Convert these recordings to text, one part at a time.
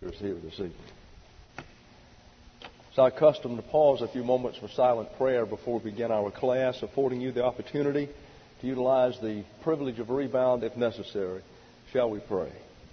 Here this evening. It's our custom to pause a few moments for silent prayer before we begin our class, affording you the opportunity to utilize the privilege of rebound if necessary. Shall we pray?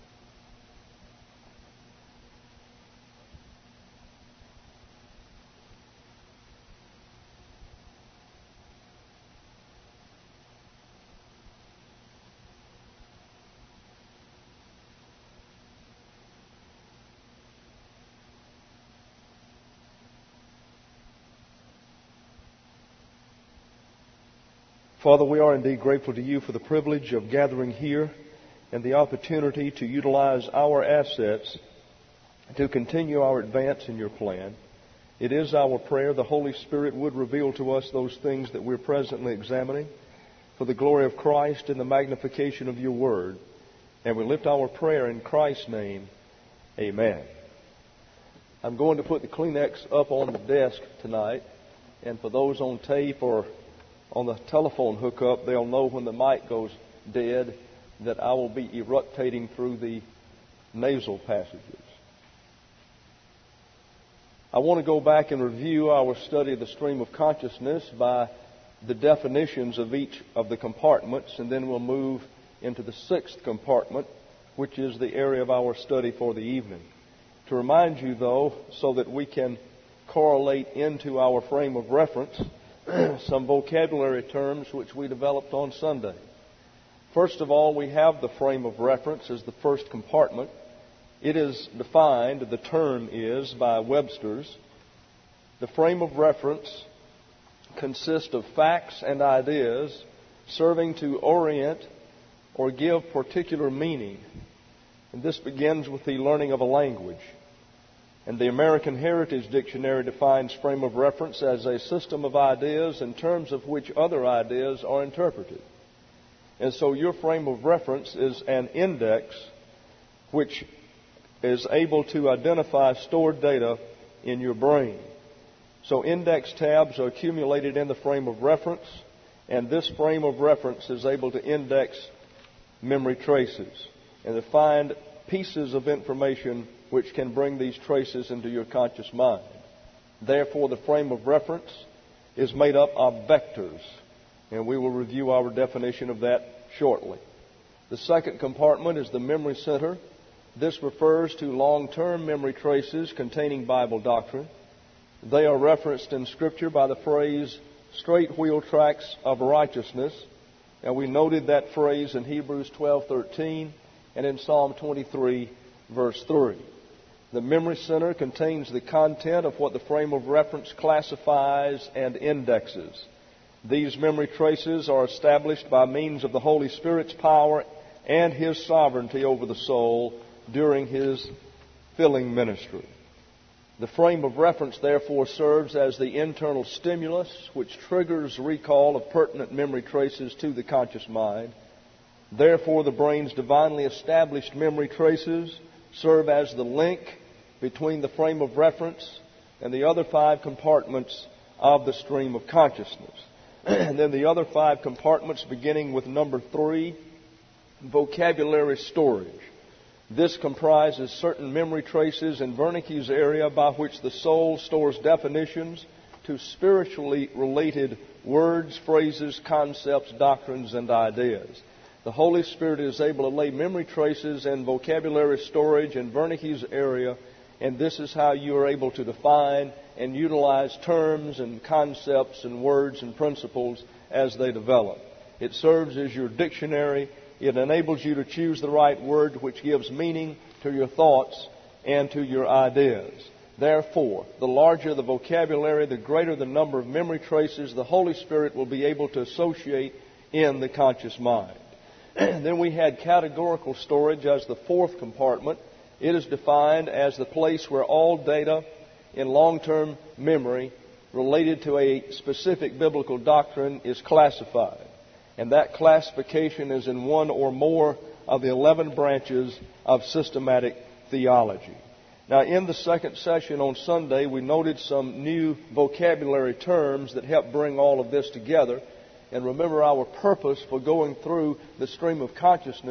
Father, we are indeed grateful to you for the privilege of gathering here and the opportunity to utilize our assets to continue our advance in your plan. It is our prayer the Holy Spirit would reveal to us those things that we're presently examining for the glory of Christ and the magnification of your word. And we lift our prayer in Christ's name. Amen. I'm going to put the Kleenex up on the desk tonight. And for those on tape or on the telephone hookup, they'll know when the mic goes dead that I will be eructating through the nasal passages. I want to go back and review our study of the stream of consciousness by the definitions of each of the compartments, and then we'll move into the sixth compartment, which is the area of our study for the evening. To remind you, though, so that we can correlate into our frame of reference, some vocabulary terms which we developed on Sunday. First of all, we have the frame of reference as the first compartment. It is defined, the term is, by Webster's. The frame of reference consists of facts and ideas serving to orient or give particular meaning. And this begins with the learning of a language. And the American Heritage Dictionary defines frame of reference as a system of ideas in terms of which other ideas are interpreted. And so your frame of reference is an index which is able to identify stored data in your brain. So index tabs are accumulated in the frame of reference, and this frame of reference is able to index memory traces and to find pieces of information which can bring these traces into your conscious mind. Therefore, the frame of reference is made up of vectors, and we will review our definition of that shortly. The second compartment is the memory center. This refers to long-term memory traces containing Bible doctrine. They are referenced in Scripture by the phrase, straight wheel tracks of righteousness, and we noted that phrase in Hebrews 12:13 and in Psalm 23, verse 3. The memory center contains the content of what the frame of reference classifies and indexes. These memory traces are established by means of the Holy Spirit's power and His sovereignty over the soul during His filling ministry. The frame of reference, therefore, serves as the internal stimulus which triggers recall of pertinent memory traces to the conscious mind. Therefore, the brain's divinely established memory traces serve as the link between the frame of reference and the other five compartments of the stream of consciousness. And then the other five compartments, beginning with number 3, vocabulary storage. This comprises certain memory traces in Wernicke's area by which the soul stores definitions to spiritually related words, phrases, concepts, doctrines, and ideas. The Holy Spirit is able to lay memory traces and vocabulary storage in Wernicke's area, and this is how you are able to define and utilize terms and concepts and words and principles as they develop. It serves as your dictionary. It enables you to choose the right word which gives meaning to your thoughts and to your ideas. Therefore, the larger the vocabulary, the greater the number of memory traces the Holy Spirit will be able to associate in the conscious mind. Then we had categorical storage as the fourth compartment. It is defined as the place where all data in long-term memory related to a specific biblical doctrine is classified. And that classification is in one or more of the 11 branches of systematic theology. Now, in the second session on Sunday, we noted some new vocabulary terms that help bring all of this together. And remember, our purpose for going through the stream of consciousness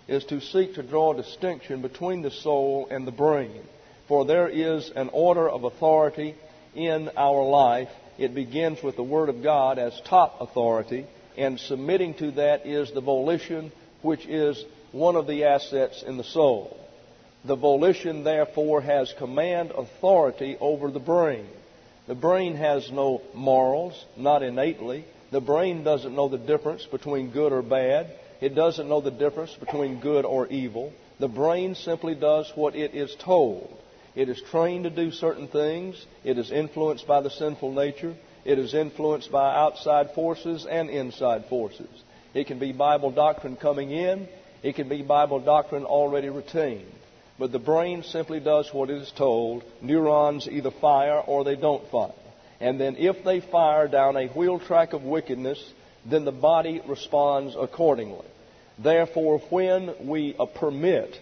is to seek to draw a distinction between the soul and the brain. For there is an order of authority in our life. It begins with the Word of God as top authority, and submitting to that is the volition, which is one of the assets in the soul. The volition, therefore, has command authority over the brain. The brain has no morals, not innately. The brain doesn't know the difference between good or bad. It doesn't know the difference between good or evil. The brain simply does what it is told. It is trained to do certain things. It is influenced by the sinful nature. It is influenced by outside forces and inside forces. It can be Bible doctrine coming in. It can be Bible doctrine already retained. But the brain simply does what it is told. Neurons either fire or they don't fire. And then if they fire down a wheel track of wickedness, then the body responds accordingly. Therefore, when we permit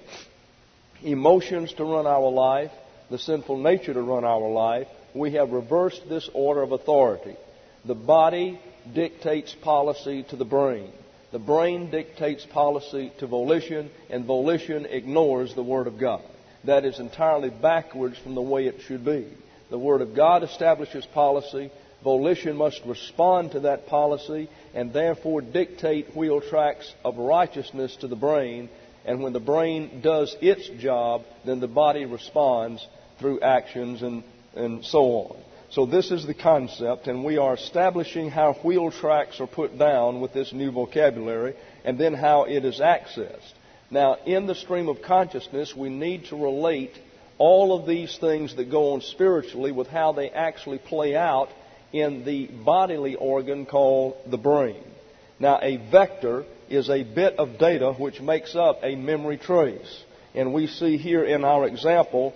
emotions to run our life, the sinful nature to run our life, we have reversed this order of authority. The body dictates policy to the brain. The brain dictates policy to volition, and volition ignores the Word of God. That is entirely backwards from the way it should be. The Word of God establishes policy. Volition must respond to that policy and therefore dictate wheel tracks of righteousness to the brain. And when the brain does its job, then the body responds through actions and so on. So this is the concept, and we are establishing how wheel tracks are put down with this new vocabulary, and then how it is accessed. Now, in the stream of consciousness, we need to relate all of these things that go on spiritually with how they actually play out in the bodily organ called the brain. Now, a vector is a bit of data which makes up a memory trace. And we see here in our example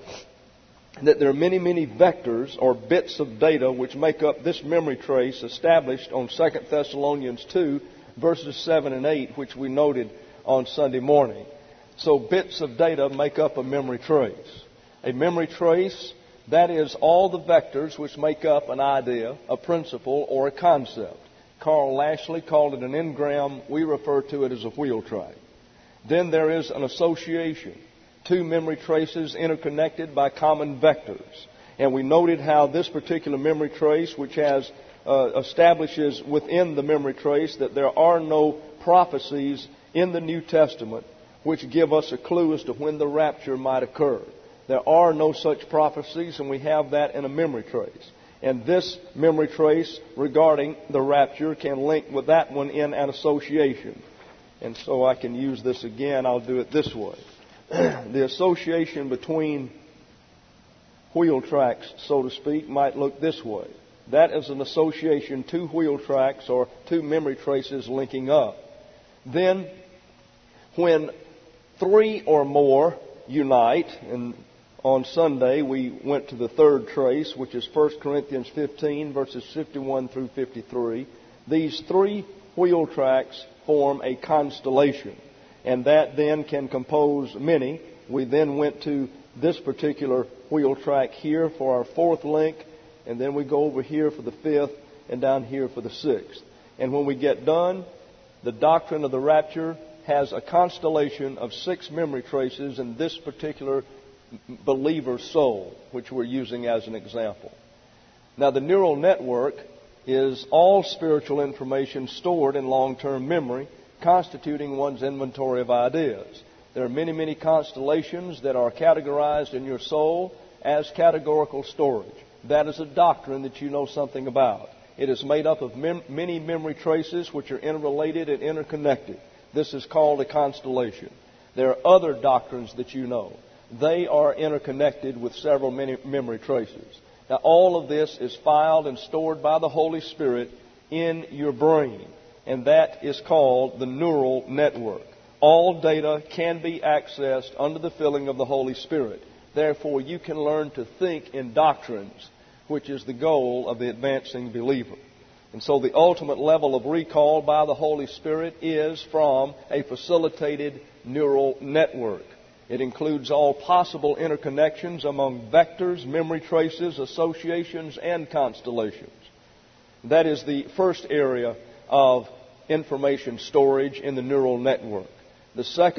that there are many, many vectors or bits of data which make up this memory trace established on 2 Thessalonians 2, verses 7 and 8, which we noted on Sunday morning. So bits of data make up a memory trace. A memory trace, that is all the vectors which make up an idea, a principle, or a concept. Carl Lashley called it an engram. We refer to it as a wheel track. Then there is an association. Two memory traces interconnected by common vectors. And we noted how this particular memory trace, which has establishes within the memory trace that there are no prophecies in the New Testament which give us a clue as to when the rapture might occur. There are no such prophecies, and we have that in a memory trace. And this memory trace regarding the rapture can link with that one in an association. And so I can use this again. I'll do it this way. The association between wheel tracks, so to speak, might look this way. That is an association, two wheel tracks or two memory traces linking up. Then, when three or more unite, and on Sunday we went to the third trace, which is 1 Corinthians 15, verses 51 through 53. These three wheel tracks form a constellation. And that then can compose many. We then went to this particular wheel track here for our fourth link, and then we go over here for the fifth, and down here for the sixth. And when we get done, the doctrine of the rapture has a constellation of 6 memory traces in this particular believer's soul, which we're using as an example. Now, the neural network is all spiritual information stored in long-term memory, constituting one's inventory of ideas. There are many, many constellations that are categorized in your soul as categorical storage. That is a doctrine that you know something about. It is made up of many memory traces which are interrelated and interconnected. This is called a constellation. There are other doctrines that you know. They are interconnected with several memory traces. Now, all of this is filed and stored by the Holy Spirit in your brain. And that is called the neural network. All data can be accessed under the filling of the Holy Spirit. Therefore, you can learn to think in doctrines, which is the goal of the advancing believer. And so the ultimate level of recall by the Holy Spirit is from a facilitated neural network. It includes all possible interconnections among vectors, memory traces, associations, and constellations. That is the first area of information storage in the neural network. The second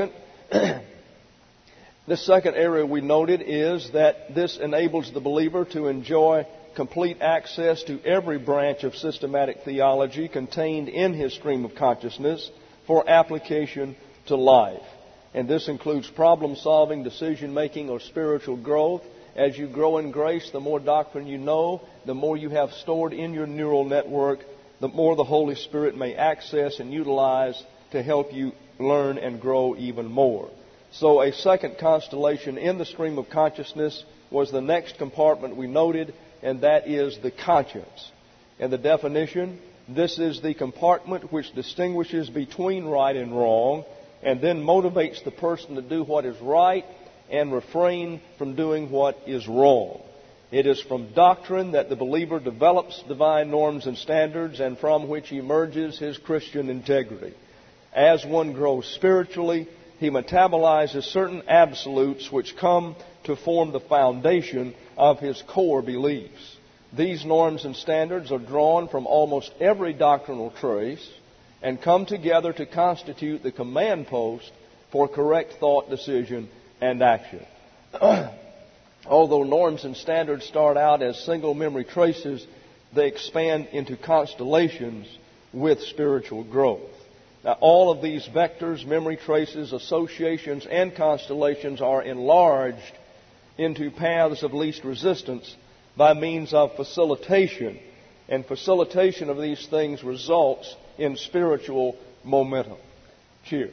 The second area we noted is that this enables the believer to enjoy complete access to every branch of systematic theology contained in his stream of consciousness for application to life. And this includes problem-solving, decision-making, or spiritual growth. As you grow in grace, the more doctrine you know, the more you have stored in your neural network, the more the Holy Spirit may access and utilize to help you learn and grow even more. So a second constellation in the stream of consciousness was the next compartment we noted, and that is the conscience. And the definition, this is the compartment which distinguishes between right and wrong, and then motivates the person to do what is right and refrain from doing what is wrong. It is from doctrine that the believer develops divine norms and standards, and from which emerges his Christian integrity. As one grows spiritually, he metabolizes certain absolutes which come to form the foundation of his core beliefs. These norms and standards are drawn from almost every doctrinal trace and come together to constitute the command post for correct thought, decision, and action. Although norms and standards start out as single memory traces, they expand into constellations with spiritual growth. Now, all of these vectors, memory traces, associations, and constellations are enlarged into paths of least resistance by means of facilitation. And facilitation of these things results in spiritual momentum. Cheers.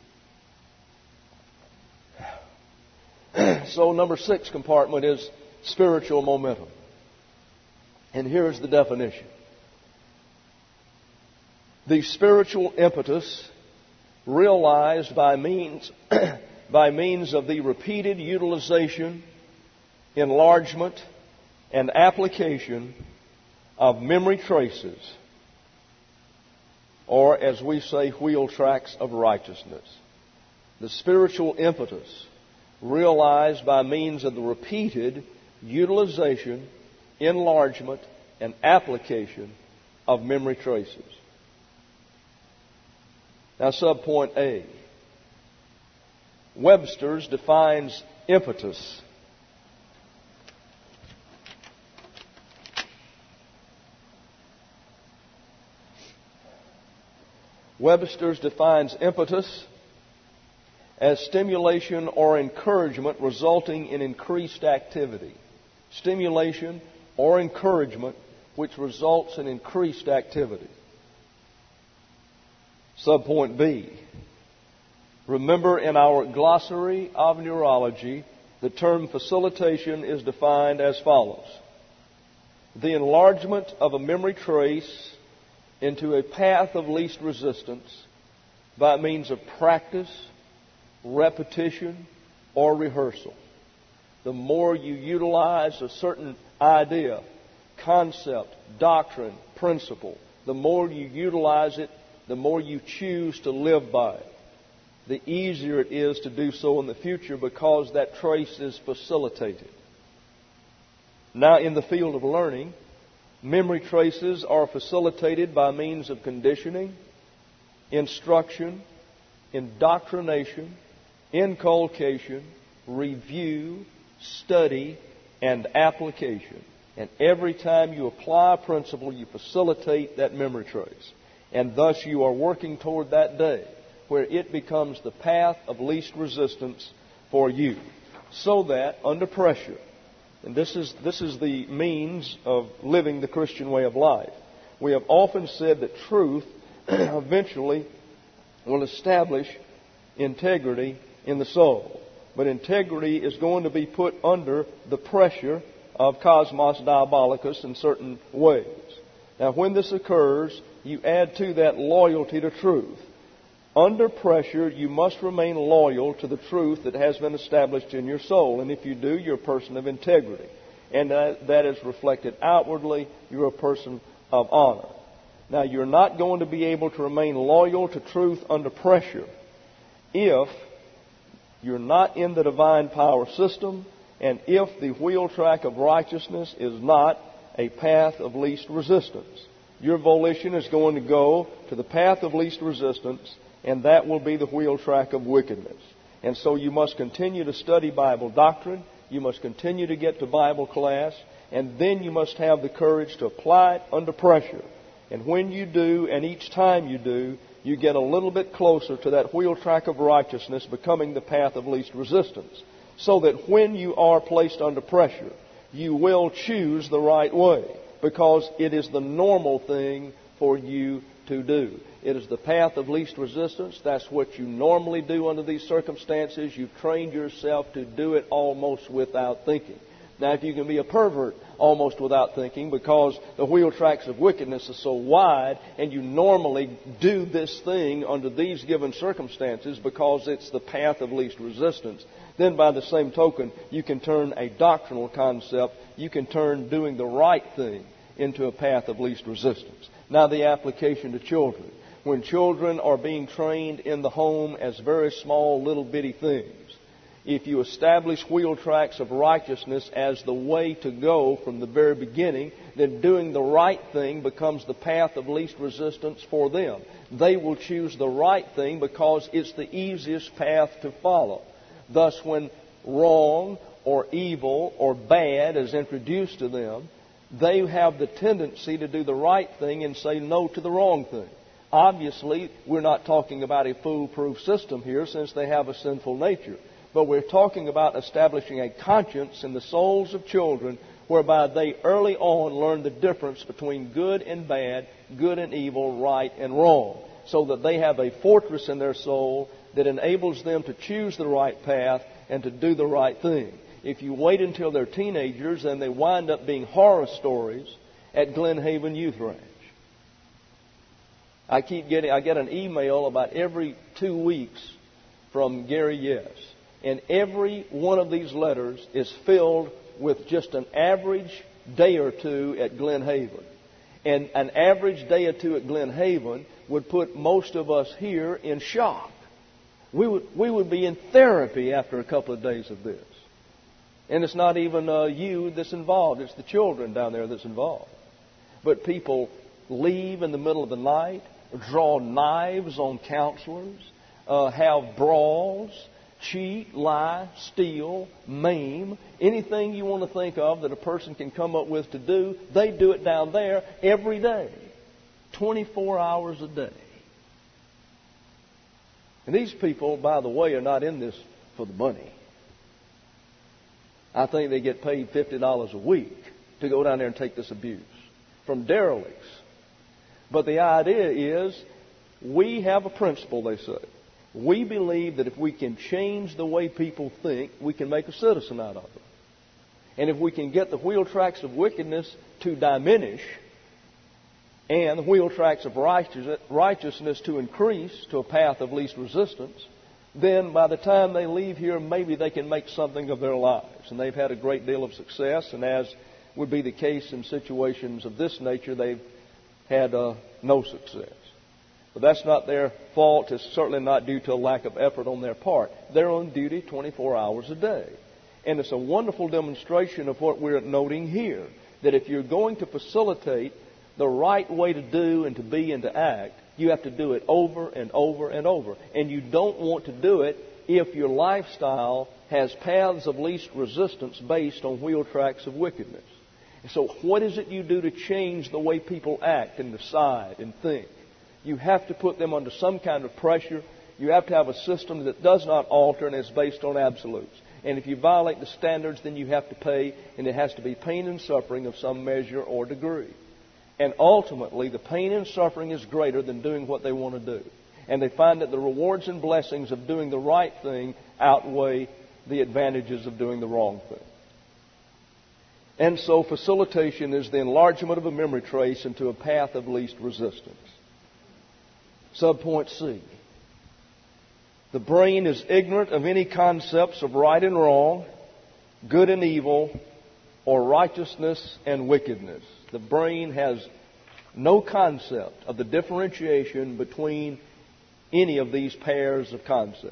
So, number 6 compartment is spiritual momentum. And here's the definition. The spiritual impetus realized by means of the repeated utilization, enlargement, and application of memory traces, or as we say, wheel tracks of righteousness. The spiritual impetus realized by means of the repeated utilization, enlargement, and application of memory traces. Now, subpoint A. Webster's defines impetus. Webster's defines impetus as stimulation or encouragement resulting in increased activity. Stimulation or encouragement which results in increased activity. Subpoint B. Remember, in our glossary of neurology, the term facilitation is defined as follows. The enlargement of a memory trace into a path of least resistance by means of practice, repetition, or rehearsal. The more you utilize a certain idea, concept, doctrine, principle, the more you utilize it, the more you choose to live by it, the easier it is to do so in the future because that trace is facilitated. Now, in the field of learning, memory traces are facilitated by means of conditioning, instruction, indoctrination, inculcation, review, study, and application. And every time you apply a principle, you facilitate that memory trace. And thus you are working toward that day where it becomes the path of least resistance for you. So that under pressure, and this is the means of living the Christian way of life. We have often said that truth eventually will establish integrity in the soul. But integrity is going to be put under the pressure of cosmos diabolicus in certain ways. Now, when this occurs, you add to that loyalty to truth. Under pressure, you must remain loyal to the truth that has been established in your soul. And if you do, you're a person of integrity. And that is reflected outwardly. You're a person of honor. Now, you're not going to be able to remain loyal to truth under pressure if you're not in the divine power system and if the wheel track of righteousness is not a path of least resistance. Your volition is going to go to the path of least resistance, and that will be the wheel track of wickedness. And so you must continue to study Bible doctrine. You must continue to get to Bible class. And then you must have the courage to apply it under pressure. And when you do, and each time you do, you get a little bit closer to that wheel track of righteousness becoming the path of least resistance. So that when you are placed under pressure, you will choose the right way. Because it is the normal thing for you to do. It is the path of least resistance. That's what you normally do under these circumstances. You've trained yourself to do it almost without thinking. Now, if you can be a pervert almost without thinking because the wheel tracks of wickedness are so wide and you normally do this thing under these given circumstances because it's the path of least resistance, then by the same token, you can turn a doctrinal concept, you can turn doing the right thing into a path of least resistance. Now, the application to children. When children are being trained in the home as very small little bitty things, if you establish wheel tracks of righteousness as the way to go from the very beginning, then doing the right thing becomes the path of least resistance for them. They will choose the right thing because it's the easiest path to follow. Thus, when wrong or evil or bad is introduced to them, they have the tendency to do the right thing and say no to the wrong thing. Obviously, we're not talking about a foolproof system here since they have a sinful nature. But we're talking about establishing a conscience in the souls of children whereby they early on learn the difference between good and bad, good and evil, right and wrong, so that they have a fortress in their soul that enables them to choose the right path and to do the right thing. If you wait until they're teenagers, then they wind up being horror stories at Glen Haven Youth Ranch. I get an email about every 2 weeks from Gary Yes. And every one of these letters is filled with just an average day or two at Glen Haven. And an average day or two at Glen Haven would put most of us here in shock. We would be in therapy after a couple of days of this. And it's not even you that's involved. It's the children down there that's involved. But people leave in the middle of the night, draw knives on counselors, have brawls, cheat, lie, steal, maim, anything you want to think of that a person can come up with to do, they do it down there every day, 24 hours a day. And these people, by the way, are not in this for the money. I think they get paid $50 a week to go down there and take this abuse from derelicts. But the idea is, we have a principle, they say. We believe that if we can change the way people think, we can make a citizen out of them. And if we can get the wheel tracks of wickedness to diminish and the wheel tracks of righteousness to increase to a path of least resistance, then by the time they leave here, maybe they can make something of their lives. And they've had a great deal of success, and as would be the case in situations of this nature, they've had no success. But that's not their fault. It's certainly not due to a lack of effort on their part. They're on duty 24 hours a day. And it's a wonderful demonstration of what we're noting here, that if you're going to facilitate the right way to do and to be and to act, you have to do it over and over and over. And you don't want to do it if your lifestyle has paths of least resistance based on wheel tracks of wickedness. And so what is it you do to change the way people act and decide and think? You have to put them under some kind of pressure. You have to have a system that does not alter and is based on absolutes. And if you violate the standards, then you have to pay, and it has to be pain and suffering of some measure or degree. And ultimately, the pain and suffering is greater than doing what they want to do. And they find that the rewards and blessings of doing the right thing outweigh the advantages of doing the wrong thing. And so facilitation is the enlargement of a memory trace into a path of least resistance. Subpoint C. The brain is ignorant of any concepts of right and wrong, good and evil, or righteousness and wickedness. The brain has no concept of the differentiation between any of these pairs of concepts.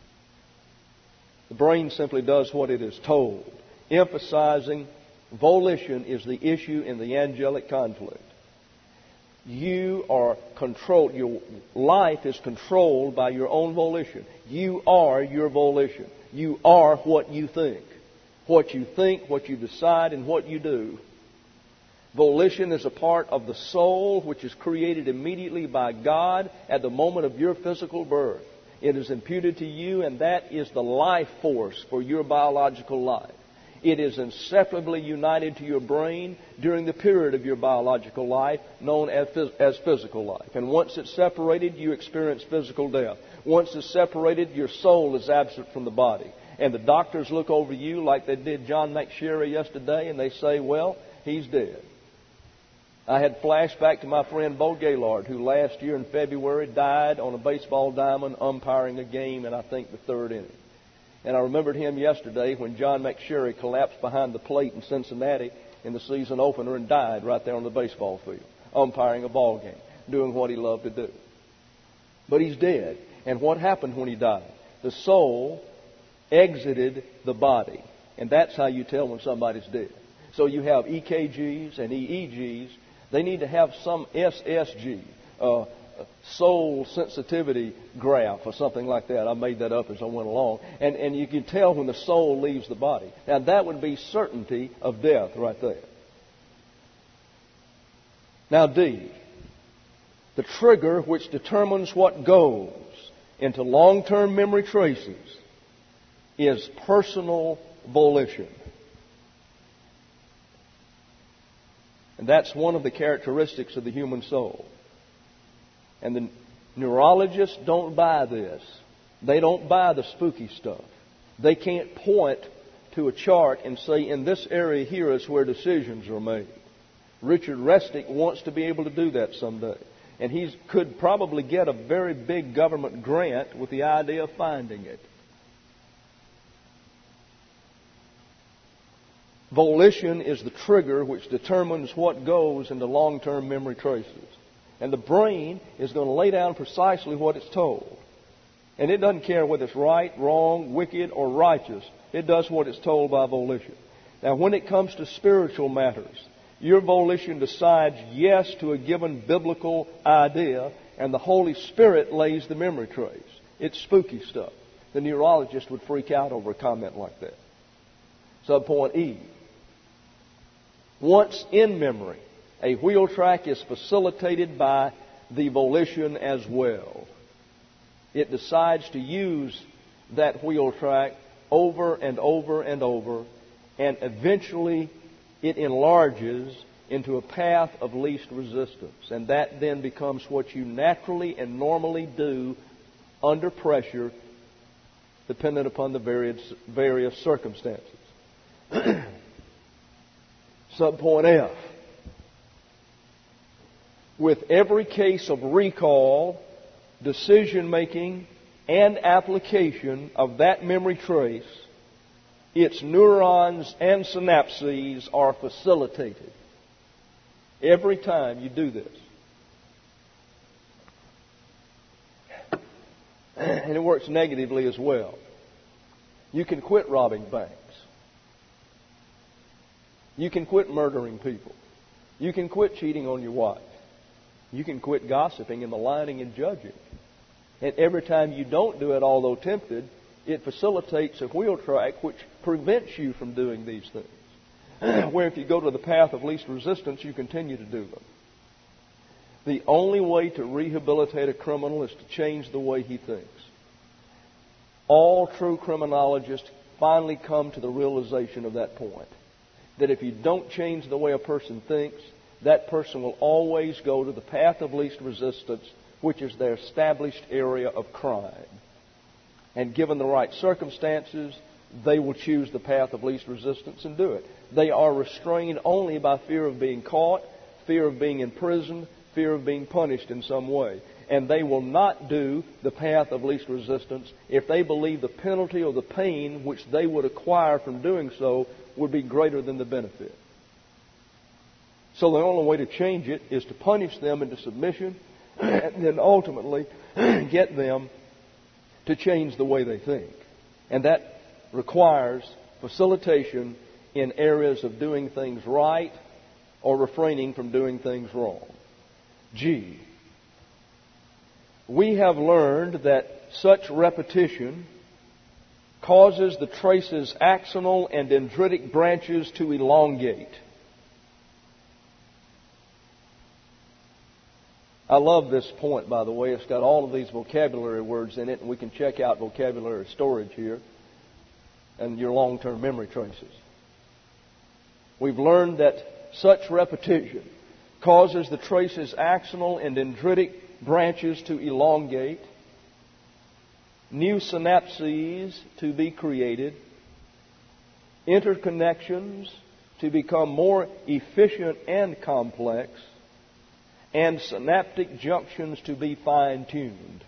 The brain simply does what it is told, emphasizing volition is the issue in the angelic conflict. You are controlled. Your life is controlled by your own volition. You are your volition. You are what you think. What you think, what you decide, and what you do. Volition is a part of the soul which is created immediately by God at the moment of your physical birth. It is imputed to you, and that is the life force for your biological life. It is inseparably united to your brain during the period of your biological life, known as physical life. And once it's separated, you experience physical death. Once it's separated, your soul is absent from the body. And the doctors look over you like they did John McSherry yesterday, and they say, well, he's dead. I had flashback to my friend Bo Gaylord, who last year in February died on a baseball diamond umpiring a game in, I think, the third inning. And I remembered him yesterday when John McSherry collapsed behind the plate in Cincinnati in the season opener and died right there on the baseball field, umpiring a ball game, doing what he loved to do. But he's dead. And what happened when he died? The soul exited the body. And that's how you tell when somebody's dead. So you have EKGs and EEGs. They need to have some SSG, soul sensitivity graph or something like that. I made that up as I went along. And you can tell when the soul leaves the body. Now that would be certainty of death right there. Now D, the trigger which determines what goes into long-term memory traces is personal volition. And that's one of the characteristics of the human soul. And the neurologists don't buy this. They don't buy the spooky stuff. They can't point to a chart and say, in this area here is where decisions are made. Richard Resnick wants to be able to do that someday. And he could probably get a very big government grant with the idea of finding it. Volition is the trigger which determines what goes into long-term memory traces. And the brain is going to lay down precisely what it's told. And it doesn't care whether it's right, wrong, wicked, or righteous. It does what it's told by volition. Now, when it comes to spiritual matters, your volition decides yes to a given biblical idea, and the Holy Spirit lays the memory trace. It's spooky stuff. The neurologist would freak out over a comment like that. Subpoint E. Once in memory, a wheel track is facilitated by the volition as well. It decides to use that wheel track over and over and over, and eventually it enlarges into a path of least resistance. And that then becomes what you naturally and normally do under pressure, dependent upon the various circumstances. Subpoint F. With every case of recall, decision-making, and application of that memory trace, its neurons and synapses are facilitated. Every time you do this. And it works negatively as well. You can quit robbing banks. You can quit murdering people. You can quit cheating on your wife. You can quit gossiping and maligning and judging. And every time you don't do it, although tempted, it facilitates a wheel track which prevents you from doing these things. Where if you go to the path of least resistance, you continue to do them. The only way to rehabilitate a criminal is to change the way he thinks. All true criminologists finally come to the realization of that point. That if you don't change the way a person thinks, that person will always go to the path of least resistance, which is their established area of crime. And given the right circumstances, they will choose the path of least resistance and do it. They are restrained only by fear of being caught, fear of being imprisoned, fear of being punished in some way. And they will not do the path of least resistance if they believe the penalty or the pain which they would acquire from doing so would be greater than the benefit. So the only way to change it is to punish them into submission and then ultimately get them to change the way they think. And that requires facilitation in areas of doing things right or refraining from doing things wrong. G. We have learned that such repetition causes the trace's axonal and dendritic branches to elongate. I love this point, by the way. It's got all of these vocabulary words in it, and we can check out vocabulary storage here and your long-term memory traces. We've learned that such repetition causes the trace's axonal and dendritic branches to elongate, new synapses to be created, interconnections to become more efficient and complex, and synaptic junctions to be fine-tuned.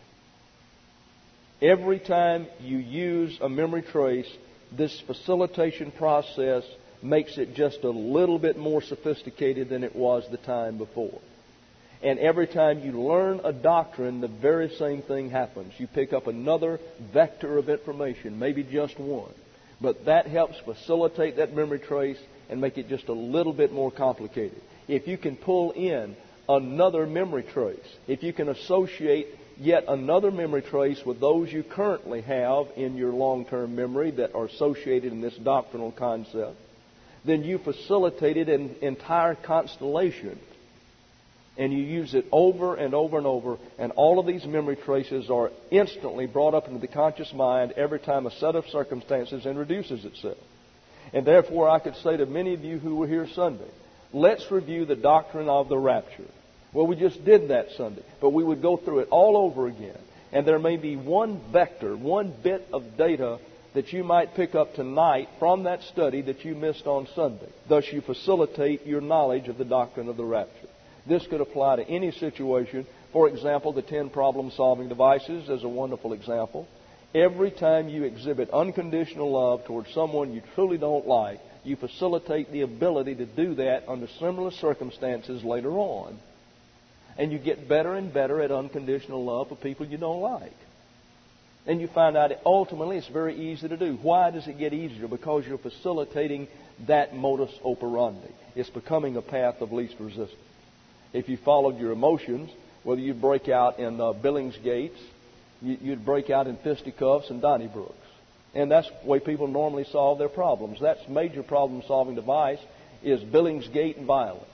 Every time you use a memory trace, this facilitation process makes it just a little bit more sophisticated than it was the time before. And every time you learn a doctrine, the very same thing happens. You pick up another vector of information, maybe just one. But that helps facilitate that memory trace and make it just a little bit more complicated. If you can pull in another memory trace, if you can associate yet another memory trace with those you currently have in your long-term memory that are associated in this doctrinal concept, then you facilitated an entire constellation. And you use it over and over and over, and all of these memory traces are instantly brought up into the conscious mind every time a set of circumstances introduces itself. And therefore, I could say to many of you who were here Sunday, let's review the doctrine of the rapture. Well, we just did that Sunday, but we would go through it all over again. And there may be one vector, one bit of data that you might pick up tonight from that study that you missed on Sunday. Thus, you facilitate your knowledge of the doctrine of the rapture. This could apply to any situation. For example, the 10 problem-solving devices is a wonderful example. Every time you exhibit unconditional love towards someone you truly don't like, you facilitate the ability to do that under similar circumstances later on. And you get better and better at unconditional love for people you don't like. And you find out ultimately it's very easy to do. Why does it get easier? Because you're facilitating that modus operandi. It's becoming a path of least resistance. If you followed your emotions, whether you break out in Billingsgates, you'd break out in fisticuffs and Donnybrooks. And that's the way people normally solve their problems. That's major problem-solving device is Billingsgate and violence.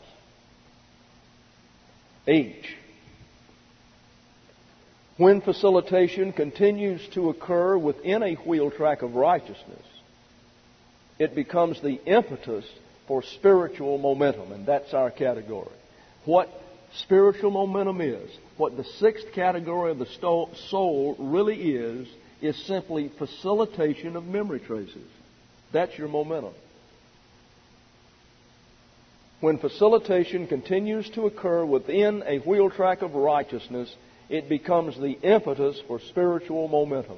H. When facilitation continues to occur within a wheel track of righteousness, it becomes the impetus for spiritual momentum, and that's our category. What spiritual momentum is, what the sixth category of the soul really is simply facilitation of memory traces. That's your momentum. When facilitation continues to occur within a wheel track of righteousness, it becomes the impetus for spiritual momentum.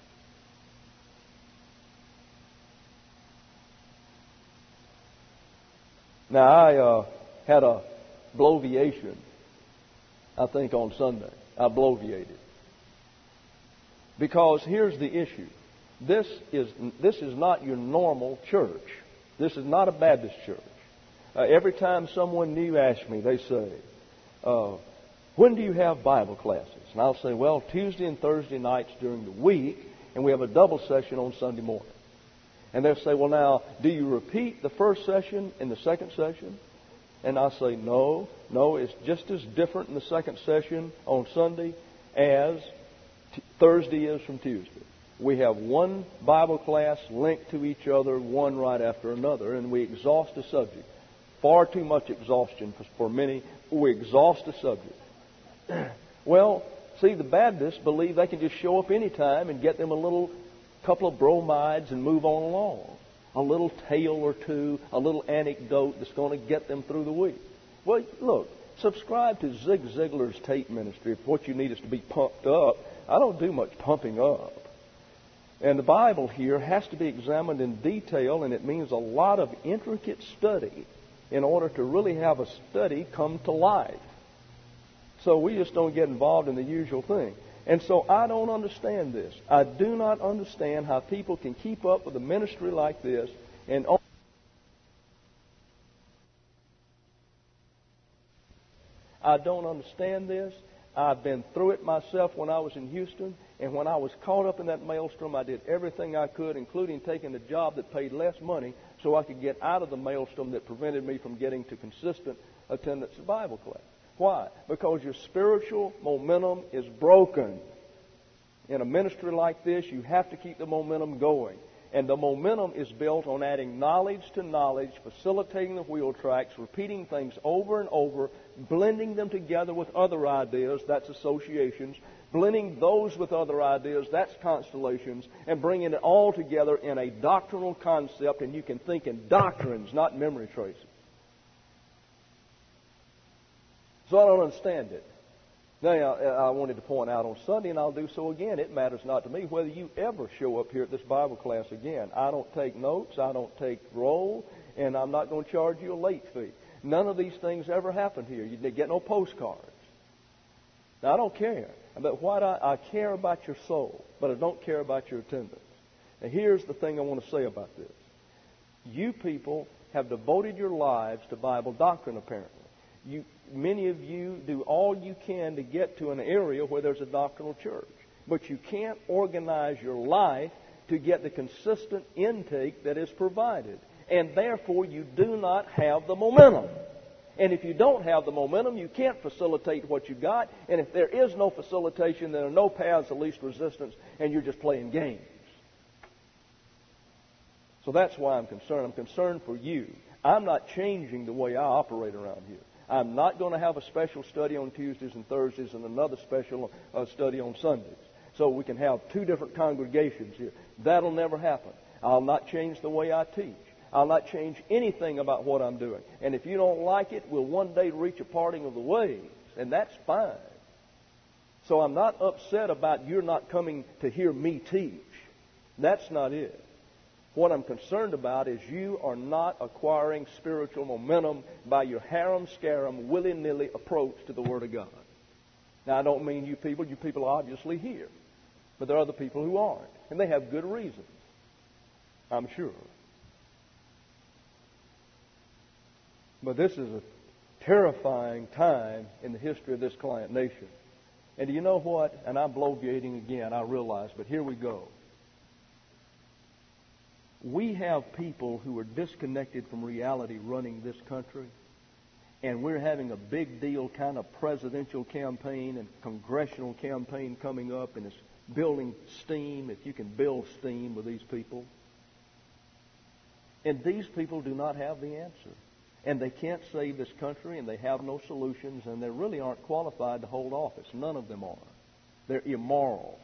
Now, I had a bloviation, I think, on Sunday. I bloviated. Because here's the issue. This is not your normal church. This is not a Baptist church. Every time someone new asks me, they say, when do you have Bible classes? And I'll say, well, Tuesday and Thursday nights during the week, and we have a double session on Sunday morning. And they'll say, well, now, do you repeat the first session in the second session? And I say, no, it's just as different in the second session on Sunday as Thursday is from Tuesday. We have one Bible class linked to each other, one right after another, and we exhaust a subject. Far too much exhaustion for many. We exhaust a subject. Well, see, the Baptists believe they can just show up any time and get them a little couple of bromides and move on along. A little tale or two, a little anecdote that's going to get them through the week. Well, look, subscribe to Zig Ziglar's tape ministry if what you need is to be pumped up. I don't do much pumping up. And the Bible here has to be examined in detail, and it means a lot of intricate study in order to really have a study come to life. So we just don't get involved in the usual thing. And so I don't understand this. I do not understand how people can keep up with a ministry like this and I don't understand this. I've been through it myself when I was in Houston, and when I was caught up in that maelstrom, I did everything I could, including taking a job that paid less money so I could get out of the maelstrom that prevented me from getting to consistent attendance at Bible class. Why? Because your spiritual momentum is broken. In a ministry like this, you have to keep the momentum going. And the momentum is built on adding knowledge to knowledge, facilitating the wheel tracks, repeating things over and over, blending them together with other ideas, that's associations, blending those with other ideas, that's constellations, and bringing it all together in a doctrinal concept, and you can think in doctrines, not memory traces. So I don't understand it. Now, I wanted to point out on Sunday, and I'll do so again, it matters not to me whether you ever show up here at this Bible class again. I don't take notes, I don't take roll, and I'm not going to charge you a late fee. None of these things ever happened here. You get no postcards. Now, I don't care. But what I care about your soul, but I don't care about your attendance. Now, here's the thing I want to say about this. You people have devoted your lives to Bible doctrine, apparently. Many of you do all you can to get to an area where there's a doctrinal church. But you can't organize your life to get the consistent intake that is provided. And therefore, you do not have the momentum. And if you don't have the momentum, you can't facilitate what you got. And if there is no facilitation, there are no paths of least resistance, and you're just playing games. So that's why I'm concerned. I'm concerned for you. I'm not changing the way I operate around here. I'm not going to have a special study on Tuesdays and Thursdays and another special study on Sundays. So we can have two different congregations here. That'll never happen. I'll not change the way I teach. I'll not change anything about what I'm doing. And if you don't like it, we'll one day reach a parting of the ways. And that's fine. So I'm not upset about you're not coming to hear me teach. That's not it. What I'm concerned about is you are not acquiring spiritual momentum by your harem-scarum, willy-nilly approach to the Word of God. Now, I don't mean you people are obviously here. But there are other people who aren't. And they have good reasons, I'm sure. But this is a terrifying time in the history of this client nation. And do you know what? And I'm bloviating again, I realize, but here we go. We have people who are disconnected from reality running this country, and we're having a big deal kind of presidential campaign and congressional campaign coming up, and it's building steam, if you can build steam with these people. And these people do not have the answer. And they can't save this country, and they have no solutions, and they really aren't qualified to hold office. None of them are. They're immoral.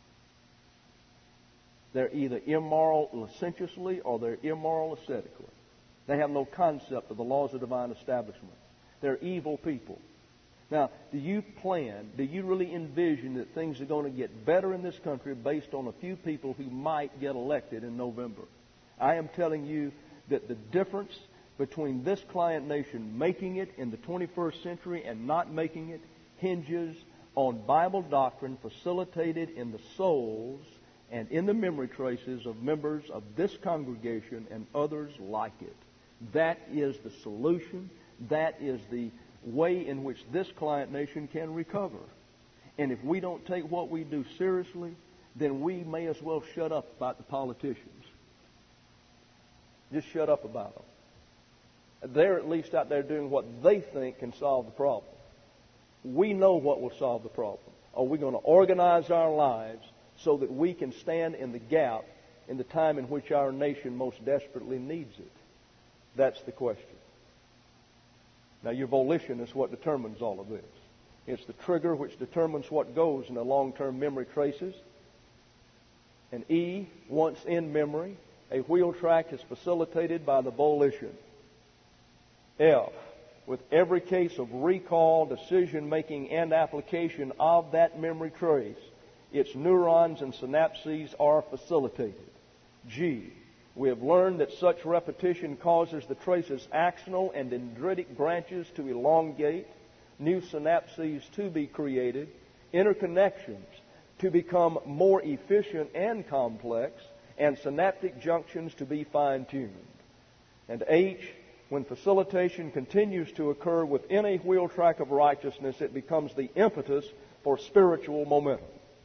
They're either immoral licentiously or they're immoral ascetically. They have no concept of the laws of divine establishment. They're evil people. Now, do you really envision that things are going to get better in this country based on a few people who might get elected in November? I am telling you that the difference between this client nation making it in the 21st century and not making it hinges on Bible doctrine facilitated in the souls and in the memory traces of members of this congregation and others like it. That is the solution. That is the way in which this client nation can recover. And if we don't take what we do seriously, then we may as well shut up about the politicians. Just shut up about them. They're at least out there doing what they think can solve the problem. We know what will solve the problem. Are we going to organize our lives so that we can stand in the gap in the time in which our nation most desperately needs it? That's the question. Now, your volition is what determines all of this. It's the trigger which determines what goes in the long-term memory traces. And E, once in memory, a wheel track is facilitated by the volition. F, with every case of recall, decision-making, and application of that memory trace, its neurons and synapses are facilitated. G, we have learned that such repetition causes the trace's axonal and dendritic branches to elongate, new synapses to be created, interconnections to become more efficient and complex, and synaptic junctions to be fine-tuned. And H, When facilitation continues to occur within a wheel track of righteousness, it becomes the impetus for spiritual momentum.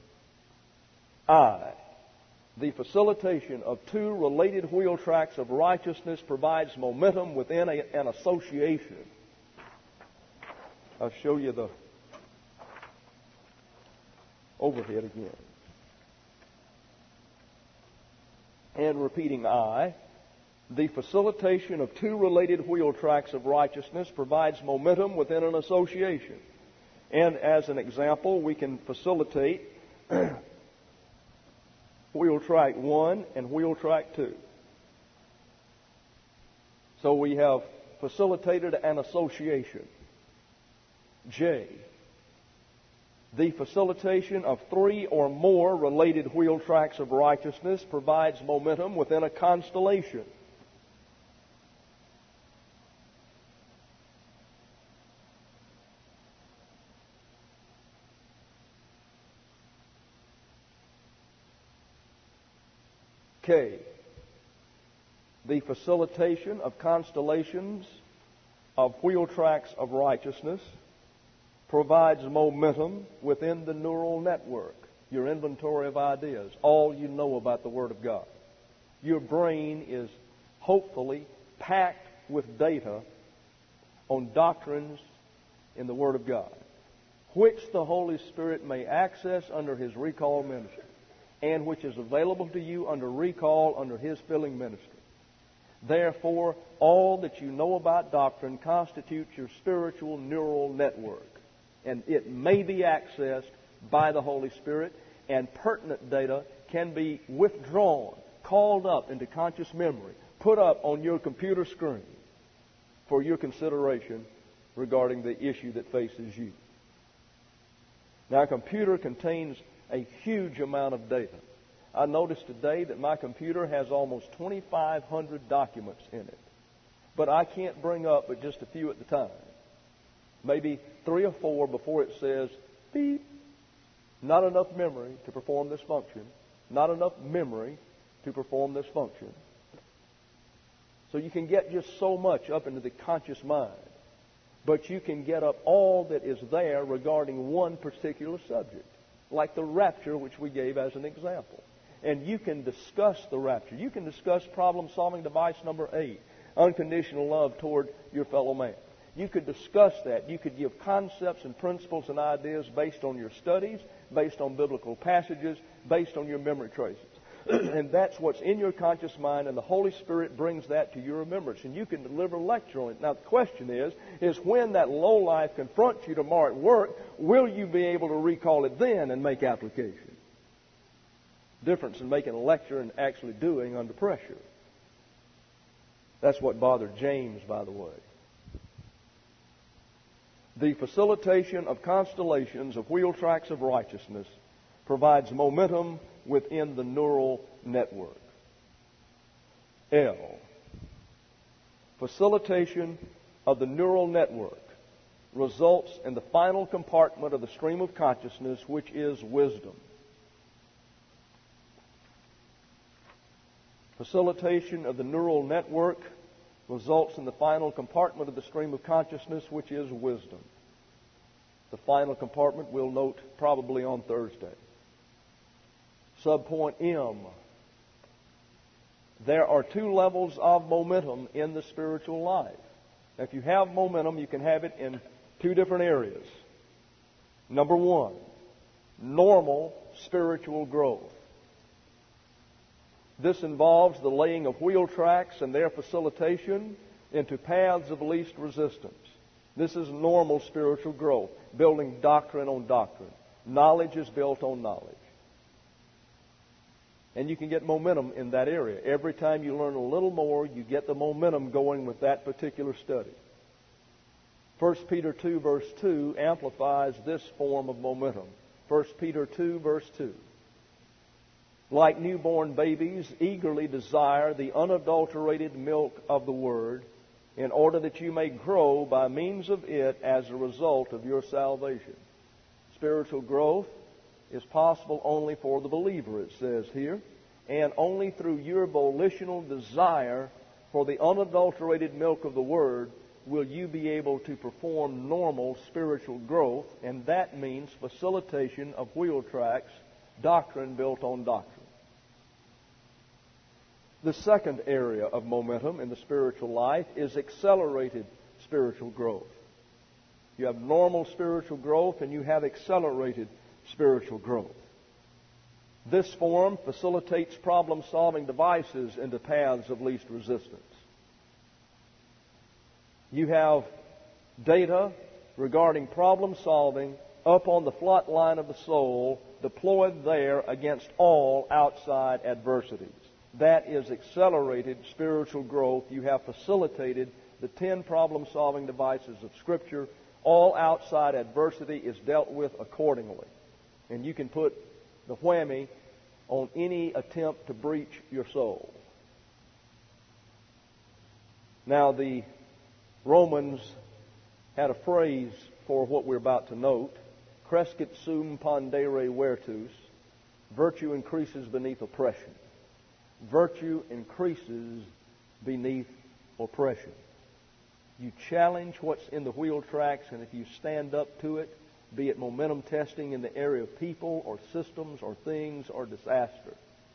I. The facilitation of two related wheel tracks of righteousness provides momentum within an association. I'll show you the overhead again. And repeating I. The facilitation of two related wheel tracks of righteousness provides momentum within an association. And as an example, we can facilitate wheel track 1 and wheel track 2. So we have facilitated an association. J. The facilitation of 3 or more related wheel tracks of righteousness provides momentum within a constellation. K. The facilitation of constellations of wheel tracks of righteousness provides momentum within the neural network, your inventory of ideas, all you know about the Word of God. Your brain is hopefully packed with data on doctrines in the Word of God, which the Holy Spirit may access under His recall ministry, and which is available to you under recall under His filling ministry. Therefore, all that you know about doctrine constitutes your spiritual neural network, and it may be accessed by the Holy Spirit, and pertinent data can be withdrawn, called up into conscious memory, put up on your computer screen for your consideration regarding the issue that faces you. Now, a computer contains a huge amount of data. I noticed today that my computer has almost 2,500 documents in it. But I can't bring up but just a few at the time. Maybe 3 or 4 before it says, beep. Not enough memory to perform this function. Not enough memory to perform this function. So you can get just so much up into the conscious mind. But you can get up all that is there regarding one particular subject, like the rapture, which we gave as an example. And you can discuss the rapture. You can discuss problem-solving device number 8, unconditional love toward your fellow man. You could discuss that. You could give concepts and principles and ideas based on your studies, based on biblical passages, based on your memory traces. And that's what's in your conscious mind, and the Holy Spirit brings that to your remembrance. And you can deliver a lecture on it. Now, the question is when that lowlife confronts you tomorrow at work, will you be able to recall it then and make application? Difference in making a lecture and actually doing under pressure. That's what bothered James, by the way. The facilitation of constellations of wheel tracks of righteousness provides momentum within the neural network. L. Facilitation of the neural network results in the final compartment of the stream of consciousness, which is wisdom. Facilitation of the neural network results in the final compartment of the stream of consciousness, which is wisdom. The final compartment we'll note probably on Thursday. Subpoint M. There are 2 levels of momentum in the spiritual life. Now, if you have momentum, you can have it in 2 different areas. Number 1, normal spiritual growth. This involves the laying of wheel tracks and their facilitation into paths of least resistance. This is normal spiritual growth, building doctrine on doctrine. Knowledge is built on knowledge. And you can get momentum in that area. Every time you learn a little more, you get the momentum going with that particular study. 1 Peter 2, verse 2 amplifies this form of momentum. 1 Peter 2, verse 2. Like newborn babies, eagerly desire the unadulterated milk of the Word, in order that you may grow by means of it as a result of your salvation. Spiritual growth is possible only for the believer, it says here, and only through your volitional desire for the unadulterated milk of the Word, will you be able to perform normal spiritual growth, and that means facilitation of wheel tracks, doctrine built on doctrine. The second area of momentum in the spiritual life is accelerated spiritual growth. You have normal spiritual growth and you have accelerated spiritual growth. This form facilitates problem-solving devices into paths of least resistance. You have data regarding problem-solving up on the flat line of the soul, deployed there against all outside adversities. That is accelerated spiritual growth. You have facilitated the 10 problem-solving devices of Scripture. All outside adversity is dealt with accordingly. And you can put the whammy on any attempt to breach your soul. Now, the Romans had a phrase for what we're about to note. Crescit sum pondere virtus. Virtue increases beneath oppression. Virtue increases beneath oppression. You challenge what's in the wheel tracks, and if you stand up to it, be it momentum testing in the area of people or systems or things or disaster,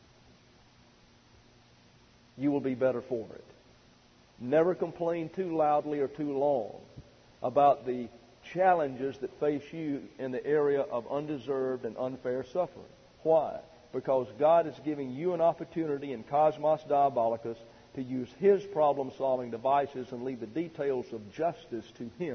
you will be better for it. Never complain too loudly or too long about the challenges that face you in the area of undeserved and unfair suffering. Why? Because God is giving you an opportunity in Cosmos Diabolicus to use His problem-solving devices and leave the details of justice to Him.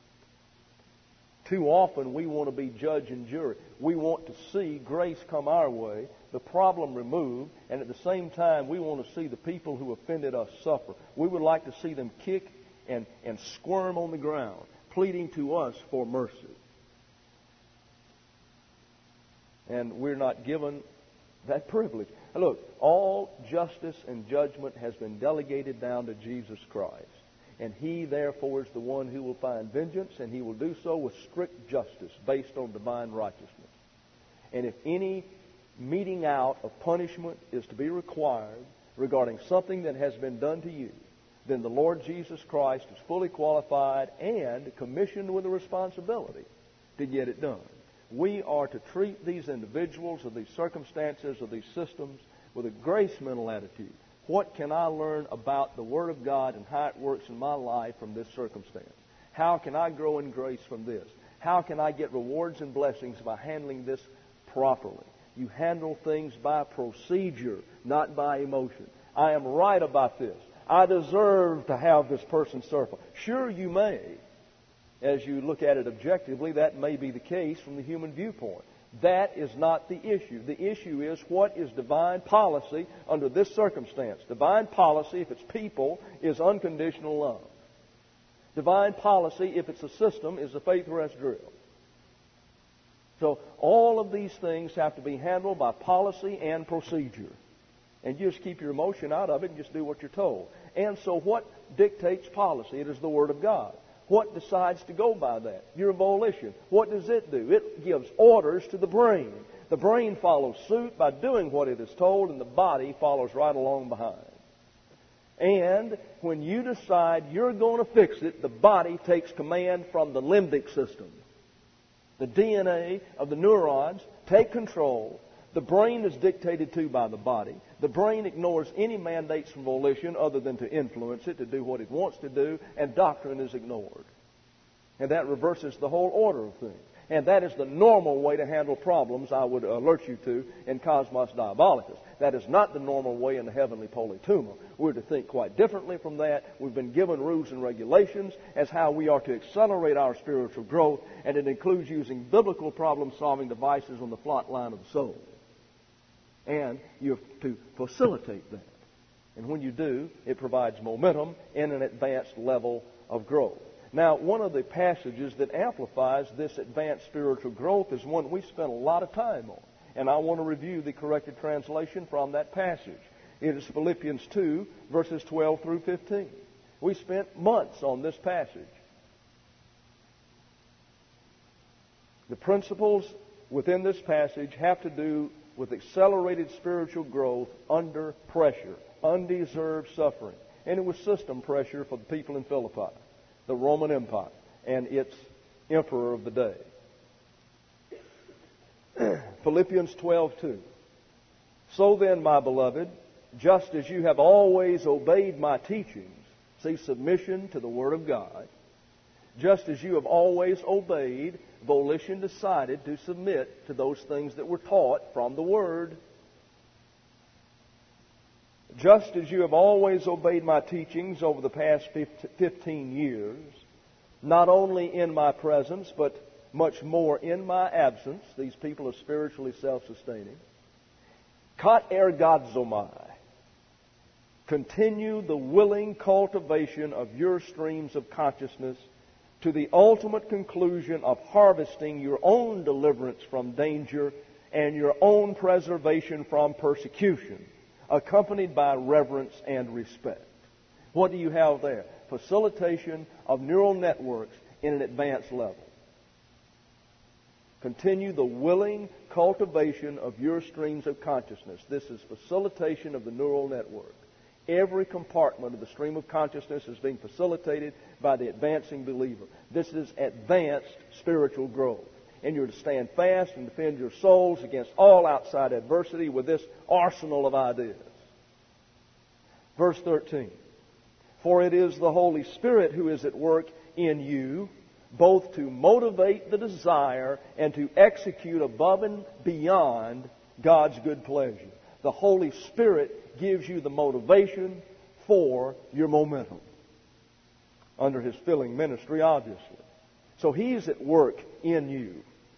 Too often we want to be judge and jury. We want to see grace come our way, the problem removed, and at the same time we want to see the people who offended us suffer. We would like to see them kick and squirm on the ground, pleading to us for mercy. And we're not given that privilege. Look, all justice and judgment has been delegated down to Jesus Christ. And He, therefore, is the one who will find vengeance, and He will do so with strict justice based on divine righteousness. And if any meting out of punishment is to be required regarding something that has been done to you, then the Lord Jesus Christ is fully qualified and commissioned with a responsibility to get it done. We are to treat these individuals or these circumstances or these systems with a grace mental attitude. What can I learn about the Word of God and how it works in my life from this circumstance? How can I grow in grace from this? How can I get rewards and blessings by handling this properly? You handle things by procedure, not by emotion. I am right about this. I deserve to have this person suffer. Sure, you may. As you look at it objectively, that may be the case from the human viewpoint. That is not the issue. The issue is what is divine policy under this circumstance. Divine policy, if it's people, is unconditional love. Divine policy, if it's a system, is the faith rest drill. So all of these things have to be handled by policy and procedure. And you just keep your emotion out of it and just do what you're told. And so what dictates policy? It is the Word of God. What decides to go by that? Your volition. What does it do? It gives orders to the brain. The brain follows suit by doing what it is told, and the body follows right along behind. And when you decide you're going to fix it, the body takes command from the limbic system. The DNA of the neurons take control. The brain is dictated to by the body. The brain ignores any mandates from volition other than to influence it, to do what it wants to do, and doctrine is ignored. And that reverses the whole order of things. And that is the normal way to handle problems, I would alert you to, in Cosmos Diabolicus. That is not the normal way in the heavenly Polytuma. We're to think quite differently from that. We've been given rules and regulations as how we are to accelerate our spiritual growth, and it includes using biblical problem-solving devices on the flat line of the soul. And you have to facilitate that. And when you do, it provides momentum in an advanced level of growth. Now, one of the passages that amplifies this advanced spiritual growth is one we spent a lot of time on. And I want to review the corrected translation from that passage. It is Philippians 2, verses 12 through 15. We spent months on this passage. The principles within this passage have to do with accelerated spiritual growth under pressure, undeserved suffering. And it was system pressure for the people in Philippi, the Roman Empire, and its emperor of the day. Philippians 12:2. So then, my beloved, just as you have always obeyed my teachings, see, submission to the Word of God, just as you have always obeyed, volition decided to submit to those things that were taught from the Word. Just as you have always obeyed my teachings over the past 15 years, not only in my presence, but much more in my absence, these people are spiritually self-sustaining. Kat ergadzomai. Continue the willing cultivation of your streams of consciousness to the ultimate conclusion of harvesting your own deliverance from danger and your own preservation from persecution, accompanied by reverence and respect. What do you have there? Facilitation of neural networks in an advanced level. Continue the willing cultivation of your streams of consciousness. This is facilitation of the neural network. Every compartment of the stream of consciousness is being facilitated by the advancing believer. This is advanced spiritual growth. And you're to stand fast and defend your souls against all outside adversity with this arsenal of ideas. Verse 13. For it is the Holy Spirit who is at work in you, both to motivate the desire and to execute above and beyond God's good pleasure. The Holy Spirit gives you the motivation for your momentum. Under His filling ministry, obviously. So He's at work in you.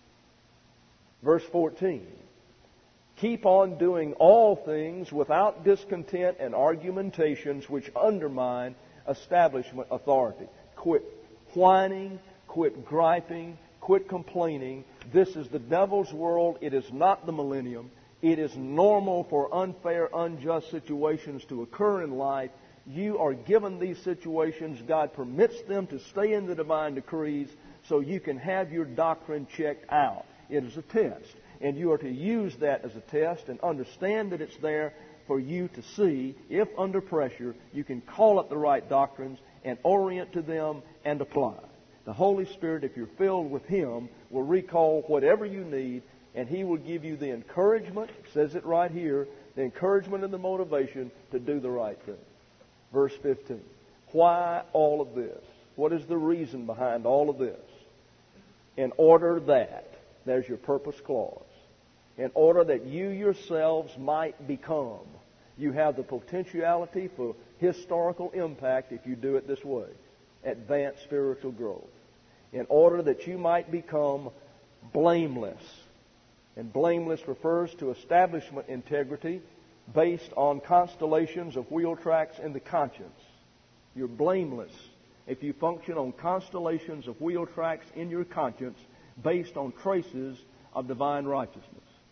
Verse 14. Keep on doing all things without discontent and argumentations which undermine establishment authority. Quit whining, quit griping, quit complaining. This is the devil's world. It is not the millennium. It is normal for unfair, unjust situations to occur in life. You are given these situations. God permits them to stay in the divine decrees so you can have your doctrine checked out. It is a test. And you are to use that as a test and understand that it's there for you to see if under pressure you can call up the right doctrines and orient to them and apply. The Holy Spirit, if you're filled with Him, will recall whatever you need, and He will give you the encouragement, it says it right here, the encouragement and the motivation to do the right thing. Verse 15. Why all of this? What is the reason behind all of this? In order that, there's your purpose clause, in order that you yourselves might become. You have the potentiality for historical impact if you do it this way. Advanced spiritual growth. In order that you might become blameless. And blameless refers to establishment integrity based on constellations of wheel tracks in the conscience. You're blameless if you function on constellations of wheel tracks in your conscience based on traces of divine righteousness.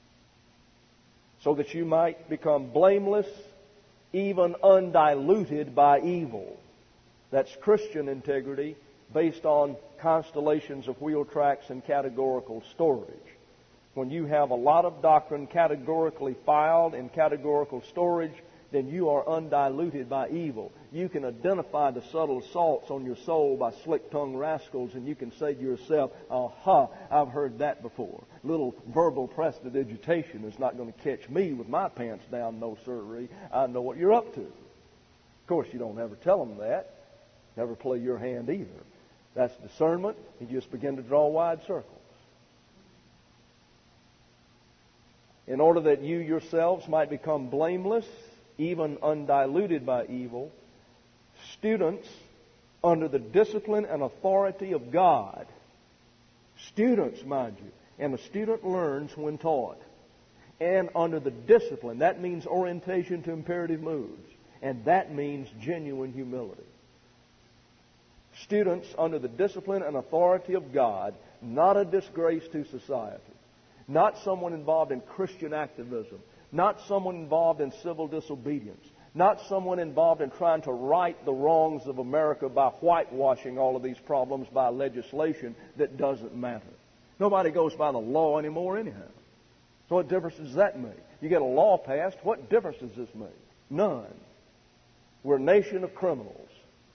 So that you might become blameless, even undiluted by evil. That's Christian integrity based on constellations of wheel tracks and categorical storage. When you have a lot of doctrine categorically filed in categorical storage, then you are undiluted by evil. You can identify the subtle assaults on your soul by slick-tongued rascals, and you can say to yourself, aha, I've heard that before. Little verbal prestidigitation is not going to catch me with my pants down, no sirree. I know what you're up to. Of course, you don't ever tell them that. Never play your hand either. That's discernment. You just begin to draw wide circles. In order that you yourselves might become blameless, even undiluted by evil, students under the discipline and authority of God. Students, mind you. And a student learns when taught. And under the discipline, that means orientation to imperative moods. And that means genuine humility. Students under the discipline and authority of God, not a disgrace to society. Not someone involved in Christian activism. Not someone involved in civil disobedience. Not someone involved in trying to right the wrongs of America by whitewashing all of these problems by legislation that doesn't matter. Nobody goes by the law anymore anyhow. So what difference does that make? You get a law passed, what difference does this make? None. We're a nation of criminals.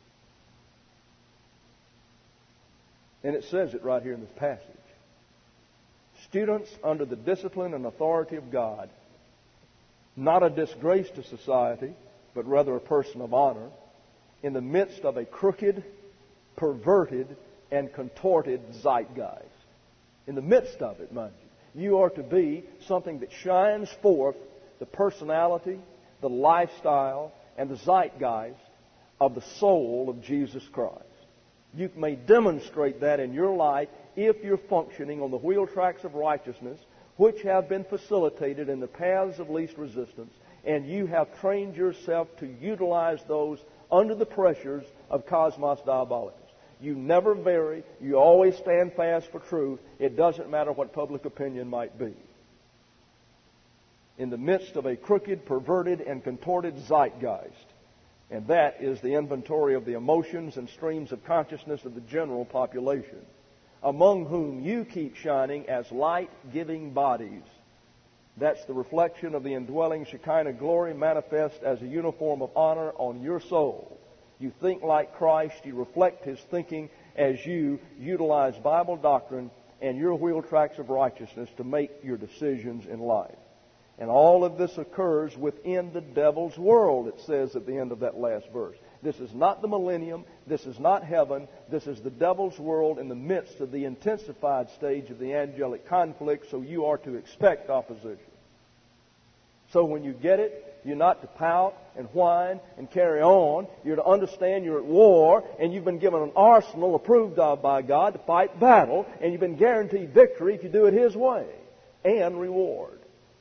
And it says it right here in this passage. Students under the discipline and authority of God, not a disgrace to society, but rather a person of honor, in the midst of a crooked, perverted, and contorted zeitgeist. In the midst of it, mind you. You are to be something that shines forth the personality, the lifestyle, and the zeitgeist of the soul of Jesus Christ. You may demonstrate that in your life if you're functioning on the wheel tracks of righteousness, which have been facilitated in the paths of least resistance, and you have trained yourself to utilize those under the pressures of cosmos diabolicus. You never vary. You always stand fast for truth. It doesn't matter what public opinion might be. In the midst of a crooked, perverted, and contorted zeitgeist. And that is the inventory of the emotions and streams of consciousness of the general population, among whom you keep shining as light-giving bodies. That's the reflection of the indwelling Shekinah glory manifest as a uniform of honor on your soul. You think like Christ. You reflect His thinking as you utilize Bible doctrine and your wheel tracks of righteousness to make your decisions in life. And all of this occurs within the devil's world, it says at the end of that last verse. This is not the millennium. This is not heaven. This is the devil's world in the midst of the intensified stage of the angelic conflict, so you are to expect opposition. So when you get it, you're not to pout and whine and carry on. You're to understand you're at war, and you've been given an arsenal approved of by God to fight battle, and you've been guaranteed victory if you do it His way, and reward.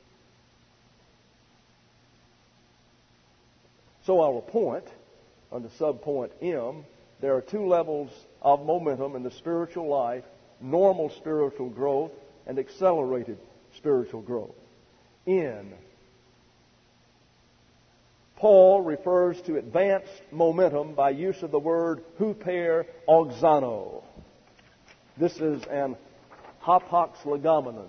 So our point, under subpoint M, there are two levels of momentum in the spiritual life: normal spiritual growth and accelerated spiritual growth. N, Paul refers to advanced momentum by use of the word huper oxano. This is an hapax legomenon.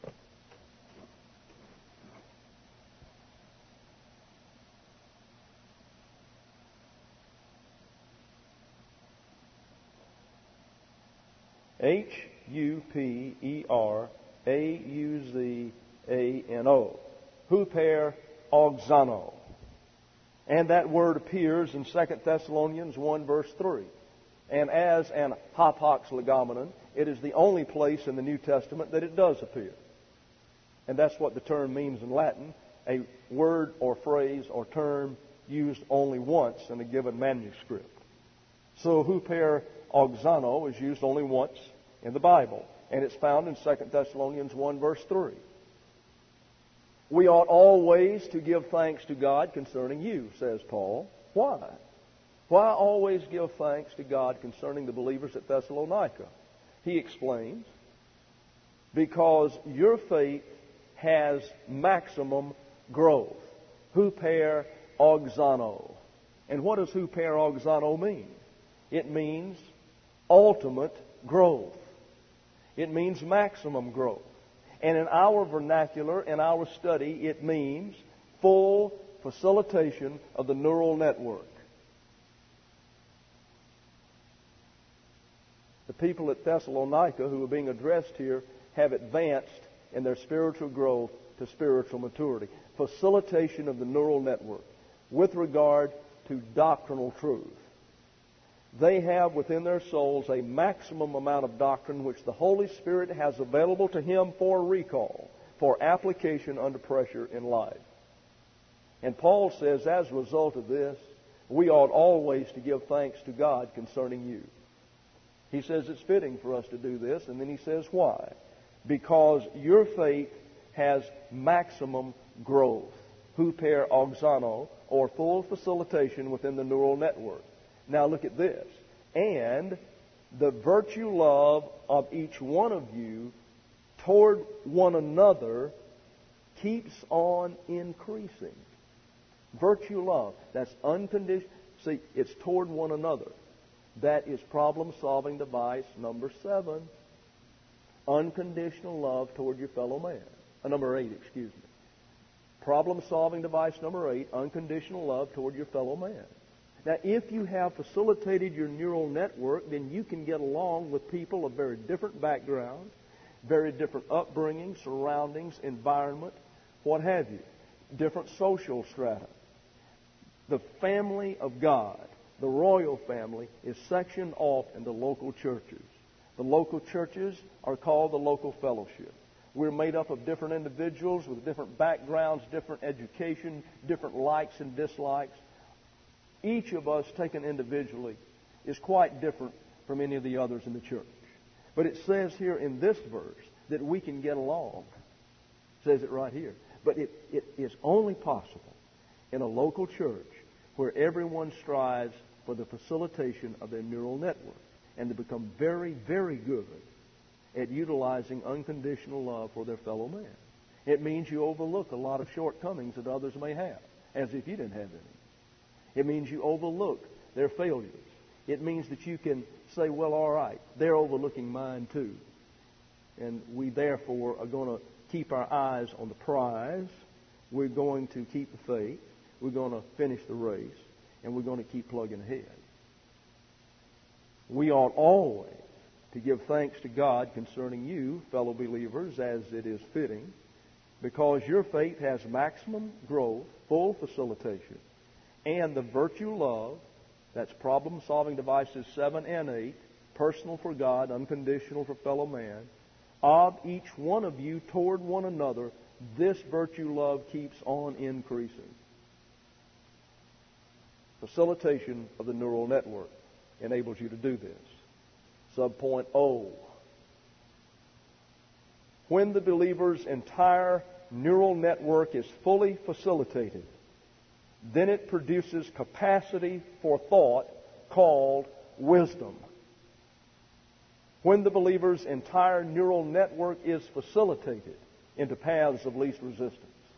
Hupereauzano. Huper oxano. And that word appears in 2 Thessalonians 1 verse 3. And as an hapax legomenon, it is the only place in the New Testament that it does appear. And that's what the term means in Latin, a word or phrase or term used only once in a given manuscript. So huper oxano is used only once in the Bible, and it's found in 2 Thessalonians 1 verse 3. We ought always to give thanks to God concerning you, says Paul. Why? Why always give thanks to God concerning the believers at Thessalonica? He explains, because your faith has maximum growth. Huper oxano. And what does huper oxano mean? It means ultimate growth. It means maximum growth. And in our vernacular, in our study, it means full facilitation of the neural network. The people at Thessalonica who are being addressed here have advanced in their spiritual growth to spiritual maturity. Facilitation of the neural network with regard to doctrinal truth. They have within their souls a maximum amount of doctrine which the Holy Spirit has available to Him for recall, for application under pressure in life. And Paul says, as a result of this, we ought always to give thanks to God concerning you. He says it's fitting for us to do this, and then he says why? Because your faith has maximum growth, huper oxano, or full facilitation within the neural network. Now look at this. And the virtue love of each one of you toward one another keeps on increasing. Virtue love, that's unconditional. See, it's toward one another. That is problem-solving device number 7. Unconditional love toward your fellow man. Number 8, excuse me. Problem-solving device number 8, unconditional love toward your fellow man. Now, if you have facilitated your neural network, then you can get along with people of very different backgrounds, very different upbringing, surroundings, environment, what have you, different social strata. The family of God, the royal family, is sectioned off into local churches. The local churches are called the local fellowship. We're made up of different individuals with different backgrounds, different education, different likes and dislikes. Each of us, taken individually, is quite different from any of the others in the church. But it says here in this verse that we can get along. It says it right here. But it is only possible in a local church where everyone strives for the facilitation of their neural network and to become very, very good at utilizing unconditional love for their fellow man. It means you overlook a lot of shortcomings that others may have, as if you didn't have any. It means you overlook their failures. It means that you can say, well, all right, they're overlooking mine too. And we therefore are going to keep our eyes on the prize. We're going to keep the faith. We're going to finish the race. And we're going to keep plugging ahead. We ought always to give thanks to God concerning you, fellow believers, as it is fitting, because your faith has maximum growth, full facilitation, and the virtue love, that's problem-solving devices 7 and 8, personal for God, unconditional for fellow man, of each one of you toward one another, this virtue love keeps on increasing. Facilitation of the neural network enables you to do this. Subpoint O. When the believer's entire neural network is fully facilitated, then it produces capacity for thought called wisdom. When the believer's entire neural network is facilitated into paths of least resistance,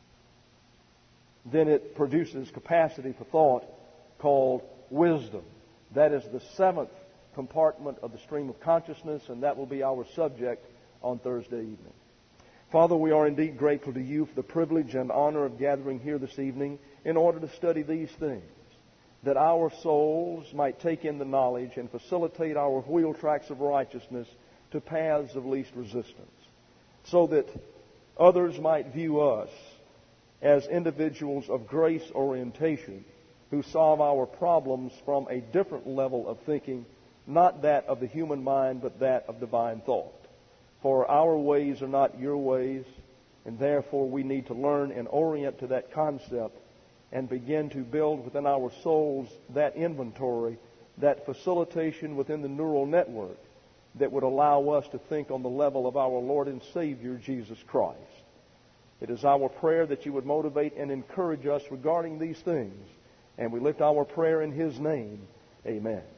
then it produces capacity for thought called wisdom. That is the seventh compartment of the stream of consciousness, and that will be our subject on Thursday evening. Father, we are indeed grateful to you for the privilege and honor of gathering here this evening in order to study these things, that our souls might take in the knowledge and facilitate our wheel tracks of righteousness to paths of least resistance, so that others might view us as individuals of grace orientation who solve our problems from a different level of thinking, not that of the human mind, but that of divine thought. For our ways are not your ways, and therefore we need to learn and orient to that concept and begin to build within our souls that inventory, that facilitation within the neural network that would allow us to think on the level of our Lord and Savior, Jesus Christ. It is our prayer that you would motivate and encourage us regarding these things, and we lift our prayer in His name. Amen.